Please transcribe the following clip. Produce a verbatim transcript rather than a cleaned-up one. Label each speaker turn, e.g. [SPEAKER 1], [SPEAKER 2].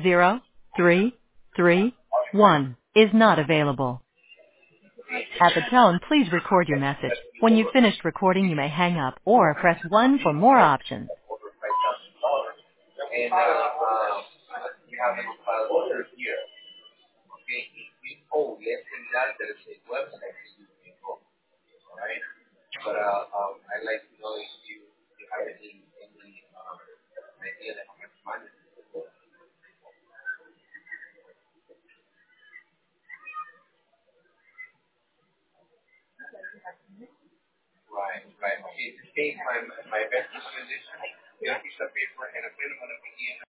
[SPEAKER 1] zero three three one is not available. At the tone, please record your message. When you've finished recording, you may hang up or press one for more options.
[SPEAKER 2] And uh, um, we have a order here. Okay, we oh, let's send that there's a website that you can go. All right, but uh, um, I'd like to know if you, if you have any any um, idea that how much money. Right, right. Okay, to state my my best recommendation, get a piece of paper and a pen on the beginning.